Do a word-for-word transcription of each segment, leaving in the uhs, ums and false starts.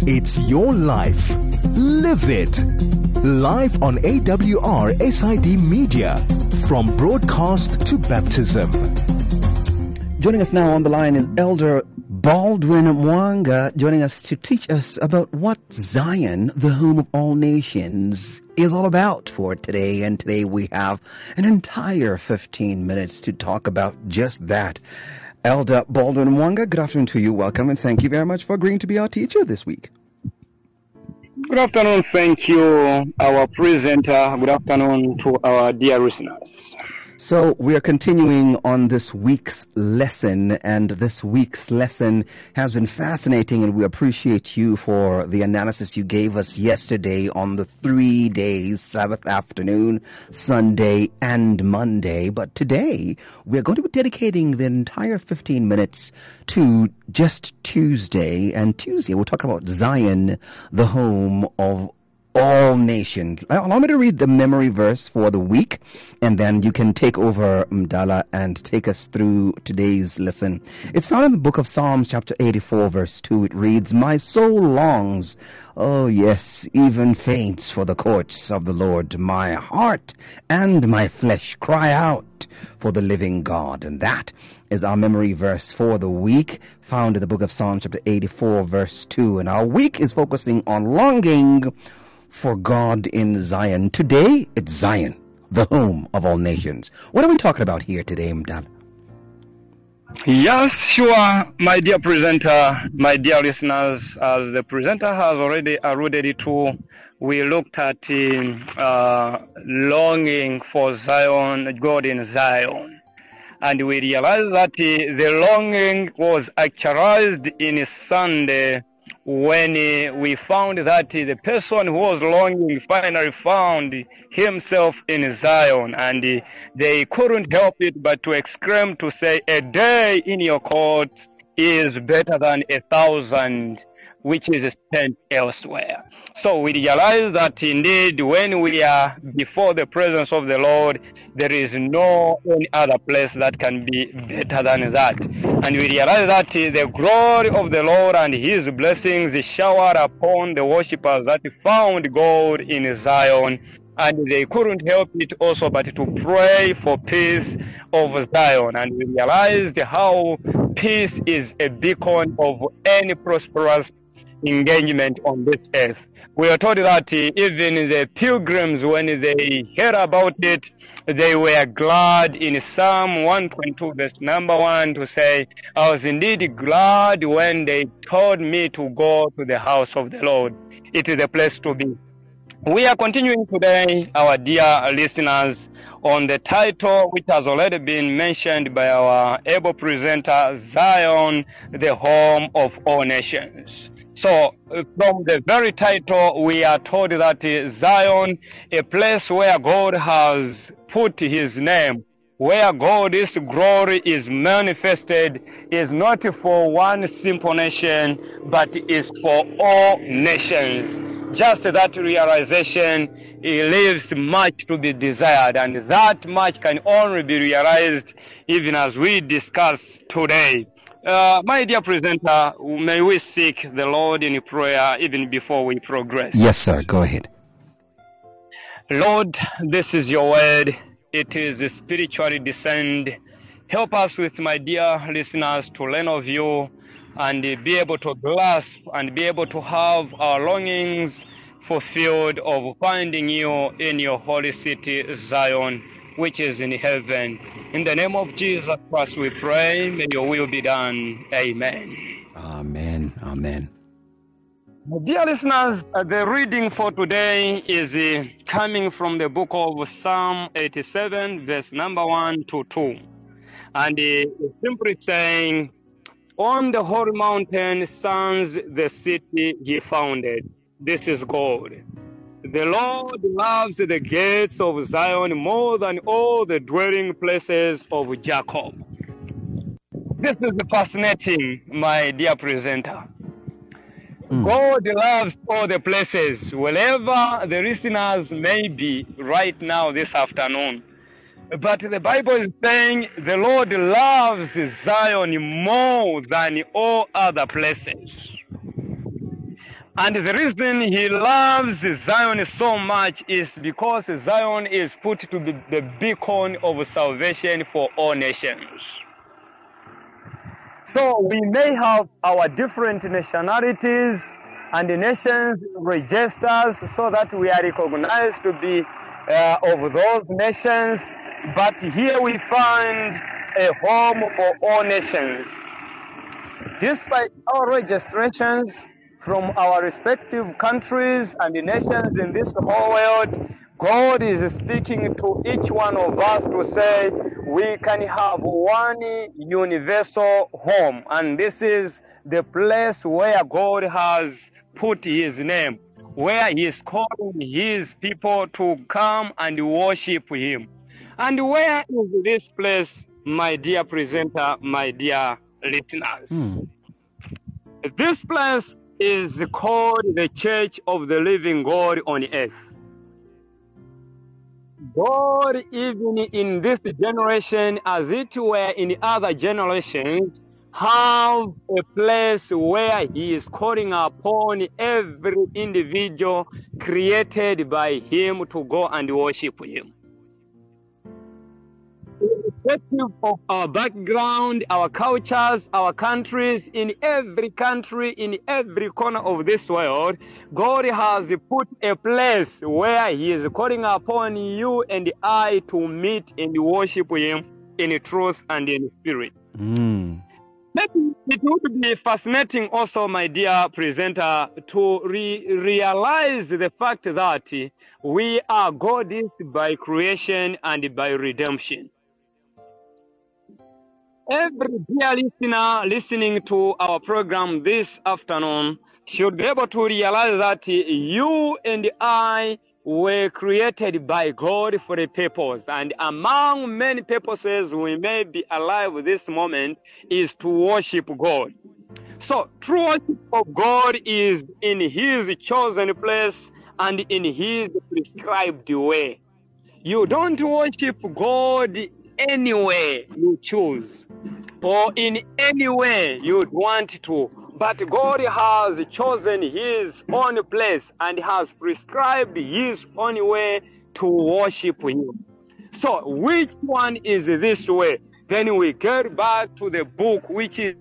It's your life. Live it. Live on A W R S I D Media. From broadcast to baptism. Joining us now on the line is Elder Baldwin Mwanga, joining us to teach us about what Zion, the home of all nations, is all about for today. And today we have an entire fifteen minutes to talk about just that. Elder Baldwin Mwanga, good afternoon to you. Welcome, and thank you very much for agreeing to be our teacher this week. Good afternoon. Thank you, our presenter. Good afternoon to our dear listeners. So we are continuing on this week's lesson, and this week's lesson has been fascinating, and we appreciate you for the analysis you gave us yesterday on the three days, Sabbath afternoon, Sunday, and Monday. But today, we're going to be dedicating the entire fifteen minutes to just Tuesday, and Tuesday we'll talk about Zion, the home of all nations. Allow me to read the memory verse for the week, and then you can take over, Mdala, and take us through today's lesson. It's found in the book of Psalms, chapter eighty-four, verse two. It reads, "My soul longs, oh yes, even faints for the courts of the Lord. My heart and my flesh cry out for the living God." And that is our memory verse for the week, found in the book of Psalms, chapter eighty-four, verse two. And our week is focusing on longing for God in Zion. Today, it's Zion, the home of all nations. What are we talking about here today, Mdal? Yes, sure, my dear presenter, my dear listeners. As the presenter has already alluded to, we looked at uh, longing for Zion, God in Zion. And we realized that uh, the longing was actualized in Sunday, when uh, we found that uh, the person who was longing finally found himself in Zion, and uh, they couldn't help it but to exclaim, to say, "A day in your courts is better than a thousand which is spent elsewhere." So we realize that indeed when we are before the presence of the Lord, there is no any other place that can be better than that. And we realize that the glory of the Lord and his blessings showered upon the worshippers that found God in Zion. And they couldn't help it also but to pray for peace of Zion. And we realized how peace is a beacon of any prosperous engagement on this earth. We are told that even the pilgrims, when they heard about it, they were glad in Psalm one twenty-two, verse number one, to say, "I was indeed glad when they told me to go to the house of the Lord." It is the place to be. We are continuing today, our dear listeners, on the title which has already been mentioned by our able presenter, Zion, the home of all nations. So, from the very title, we are told that uh, Zion, a place where God has put his name, where God's glory is manifested, is not for one simple nation, but is for all nations. Just that realization, it leaves much to be desired, and that much can only be realized even as we discuss today. Uh, my dear presenter, may we seek the Lord in prayer even before we progress? Yes, sir. Go ahead. Lord, this is your word. It is spiritually descend. Help us with my dear listeners to learn of you and be able to grasp and be able to have our longings fulfilled of finding you in your holy city, Zion, which is in heaven. In the name of Jesus Christ we pray, may your will be done. Amen. Amen. Amen. Dear listeners, uh, the reading for today is uh, coming from the book of Psalm eighty-seven, verse number one to two. And uh, it's simply saying, "On the holy mountain stands the city he founded." This is God. "The Lord loves the gates of Zion more than all the dwelling places of Jacob." This is fascinating, my dear presenter. Mm. God loves all the places, wherever the listeners may be right now this afternoon. But the Bible is saying the Lord loves Zion more than all other places. And the reason he loves Zion so much is because Zion is put to be the beacon of salvation for all nations. So we may have our different nationalities and the nations registers so that we are recognized to be uh, of those nations, but here we find a home for all nations. Despite our registrations from our respective countries and the nations in this whole world, God is speaking to each one of us to say we can have one universal home, and this is the place where God has put his name, where he is calling his people to come and worship him. And where is this place, my dear presenter, my dear listeners? Hmm. This place is called the Church of the Living God on earth. God, even in this generation, as it were in other generations, have a place where he is calling upon every individual created by him to go and worship him. Irrespective of our background, our cultures, our countries, in every country, in every corner of this world, God has put a place where he is calling upon you and I to meet and worship him in truth and in spirit. Mm. It would be fascinating also, my dear presenter, to re- realize the fact that we are God's by creation and by redemption. Every dear listener listening to our program this afternoon should be able to realize that you and I were created by God for a purpose. And among many purposes we may be alive this moment is to worship God. So true worship of God is in his chosen place and in his prescribed way. You don't worship God anywhere you choose or in any way you'd want to, but God has chosen his own place and has prescribed his own way to worship him. So which one is this way? Then we get back to the book, which is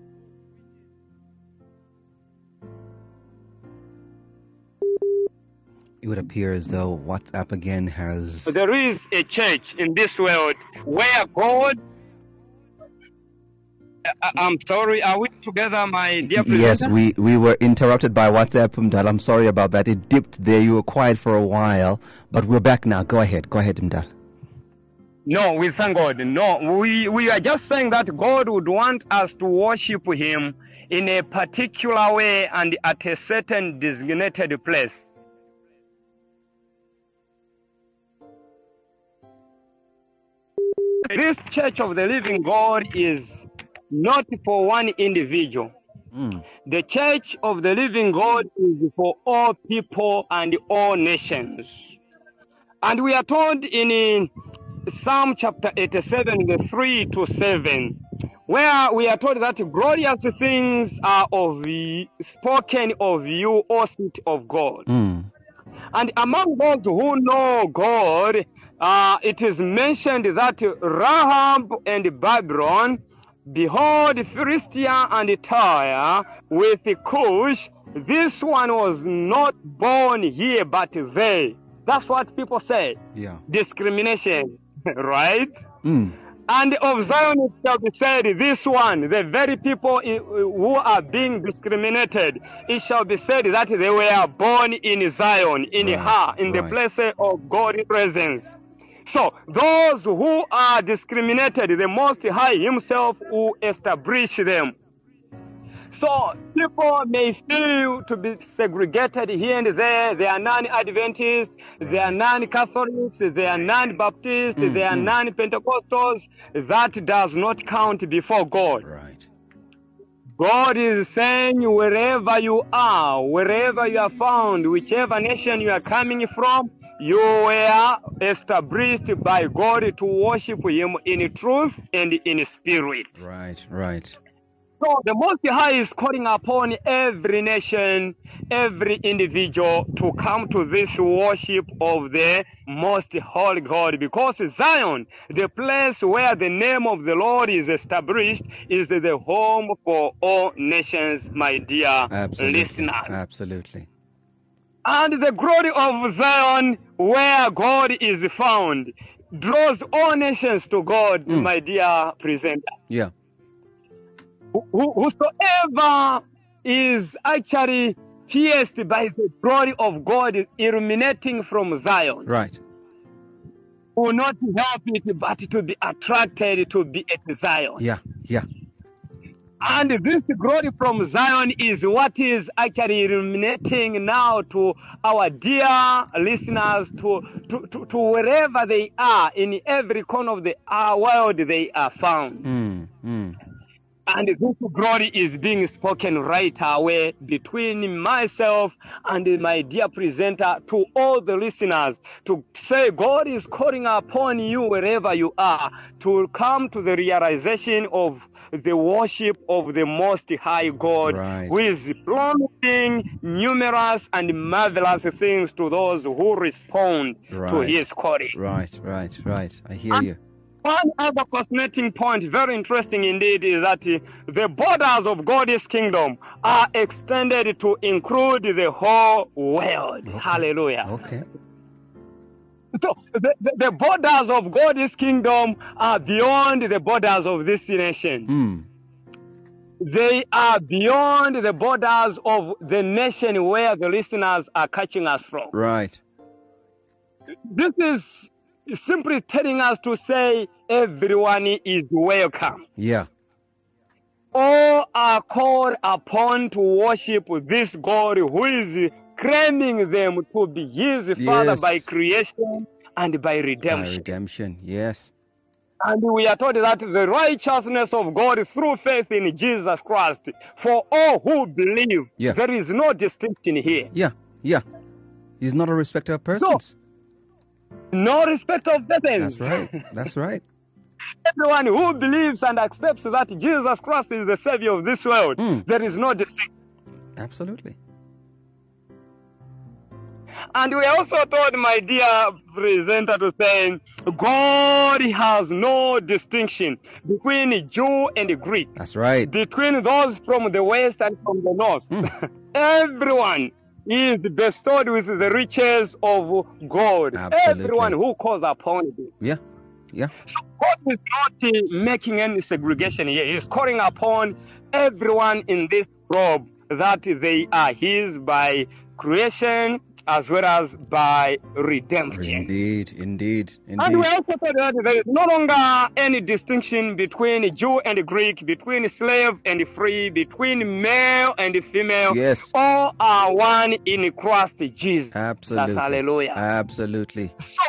it would appear as though WhatsApp again has... There is a church in this world where God... I'm sorry, are we together, my dear presenter? Yes, we, we were interrupted by WhatsApp, Mdal. I'm sorry about that. It dipped there. You were quiet for a while, but we're back now. Go ahead. Go ahead, Mdal. No, we thank God. No, we, we are just saying that God would want us to worship him in a particular way and at a certain designated place. This Church of the Living God is not for one individual. Mm. The Church of the Living God is for all people and all nations. And we are told in Psalm chapter eighty-seven, the three to seven, where we are told that glorious things are of you, spoken of you, O city of God. Mm. And among those who know God, uh, it is mentioned that Rahab and Babylon, behold, Philistia and Tyre with Cush, this one was not born here, but they. That's what people say. Yeah. Discrimination, right? Mm. And of Zion it shall be said, this one, the very people who are being discriminated, it shall be said that they were born in Zion, in right. her, in right. the place of God's presence. So those who are discriminated, the Most High himself will establish them. So people may feel to be segregated here and there. They are non-Adventists, right. they are non-Catholics, they are non-Baptists, mm, they are mm. non-Pentecostals. That does not count before God. Right. God is saying wherever you are, wherever you are found, whichever nation you are coming from, you were established by God to worship him in truth and in spirit. Right, right. So the Most High is calling upon every nation, every individual to come to this worship of the most holy God, because Zion, the place where the name of the Lord is established, is the home for all nations, my dear Absolutely. listeners. Absolutely. And the glory of Zion, where God is found, draws all nations to God, Mm. my dear presenter. Yeah. Who- Whosoever is actually pierced by the glory of God illuminating from Zion Right. will not help it but to be attracted to be at Zion. Yeah. Yeah. And this glory from Zion is what is actually illuminating now to our dear listeners, to, to, to, to wherever they are, in every corner of the uh, world they are found. Mm. Mm. And this glory is being spoken right away between myself and my dear presenter to all the listeners, to say God is calling upon you wherever you are to come to the realization of the worship of the Most High God, Right. who is promising numerous and marvelous things to those who respond to Right. his calling. Right. Right. Right. I hear you. One other fascinating point, very interesting indeed, is that uh, the borders of God's kingdom are extended to include the whole world. Okay. Hallelujah. Okay. So the, the, the borders of God's kingdom are beyond the borders of this nation. Mm. They are beyond the borders of the nation where the listeners are catching us from. Right. This is simply telling us to say everyone is welcome. Yeah. All are called upon to worship this God who is claiming them to be his Father Yes. by creation and by By redemption. redemption. Yes. And we are told that the righteousness of God through faith in Jesus Christ for all who believe. Yeah. There is no distinction here. Yeah. Yeah. He's not a respecter of persons. No respect of persons. That's right. That's right. Everyone who believes and accepts that Jesus Christ is the Savior of this world, Mm. there is no distinction. Absolutely. And we also told my dear presenter to say, God has no distinction between Jew and Greek, That's right. between those from the west and from the north. Mm. Everyone is bestowed with the riches of God. Absolutely. Everyone who calls upon him. Yeah. Yeah. So God is not uh, making any segregation here. He's calling upon everyone in this globe that they are his by creation as well as by redemption. Indeed. Indeed. And Indeed. we also said that there is no longer any distinction between Jew and Greek, between slave and free, between male and female. Yes. All are one in Christ Jesus. Absolutely. That's hallelujah. Absolutely. So,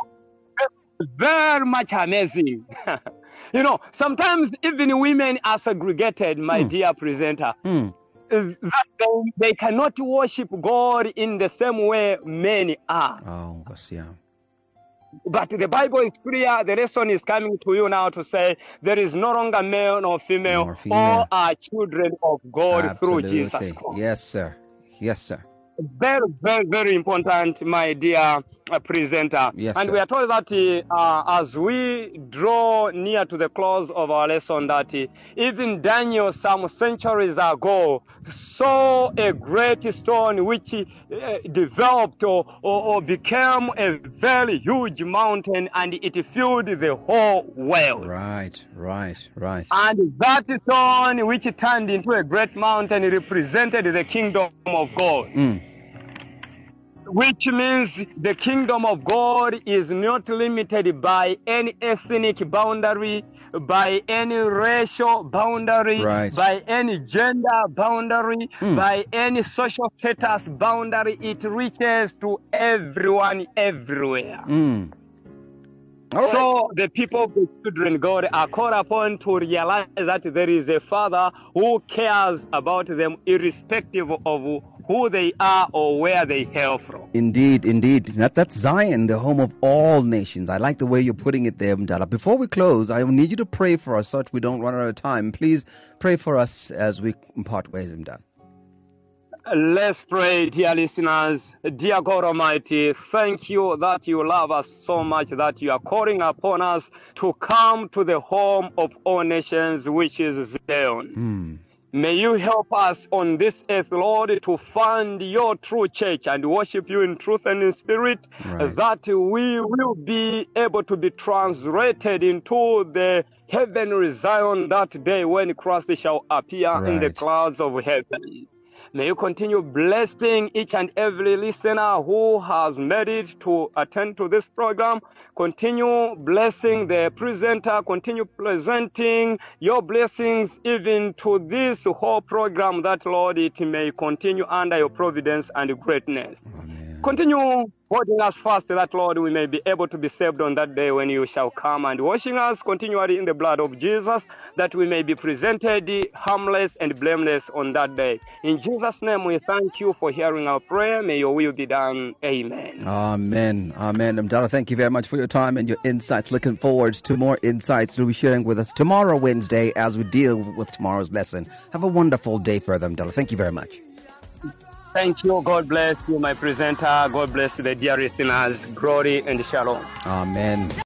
very much amazing. You know, sometimes even women are segregated, my Mm. dear presenter. Mm. That they, they cannot worship God in the same way men are. Oh, yes, yeah. But the Bible is clear. The lesson is coming to you now to say there is no longer male nor female. Nor female. All are children of God through Jesus Absolutely. Christ. Yes, sir. Yes, sir. Very, very, very important, my dear uh, presenter. Yes, and sir. we are told that uh, as we draw near to the close of our lesson, that uh, even Daniel, some centuries ago, saw a great stone which uh, developed or, or, or became a very huge mountain, and it filled the whole world. Right, right, right. And that stone, which turned into a great mountain, represented the kingdom of God. Mm. Which means the kingdom of God is not limited by any ethnic boundary, by any racial boundary, Right. by any gender boundary, Mm. by any social status boundary. It reaches to everyone everywhere. Mm. All right. So the people of the children of God are called upon to realize that there is a Father who cares about them irrespective of who they are or where they hail from. Indeed, indeed. That, that's Zion, the home of all nations. I like the way you're putting it there, Mdala. Before we close, I will need you to pray for us so that we don't run out of time. Please pray for us as we part ways, Mdala. Let's pray, dear listeners. Dear God Almighty, thank you that you love us so much that you are calling upon us to come to the home of all nations, which is Zion. Mm. May you help us on this earth, Lord, to find your true church and worship you in truth and in spirit, Right. that we will be able to be translated into the heavenly Zion that day when Christ shall appear in the Right. clouds of heaven. May you continue blessing each and every listener who has made it to attend to this program. Continue blessing the presenter. Continue presenting your blessings even to this whole program, that, Lord, it may continue under your providence and greatness. Amen. Continue holding us fast, that, Lord, we may be able to be saved on that day when you shall come, and washing us continually in the blood of Jesus, that we may be presented harmless and blameless on that day. In Jesus' name, we thank you for hearing our prayer. May your will be done. Amen. Amen. Amen. Mdala, thank you very much for your time and your insights. Looking forward to more insights you'll be sharing with us tomorrow, Wednesday, as we deal with tomorrow's lesson. Have a wonderful day further, Mdala. Thank you very much. Thank you. God bless you, my presenter. God bless the dear listeners. Glory and shalom. Amen.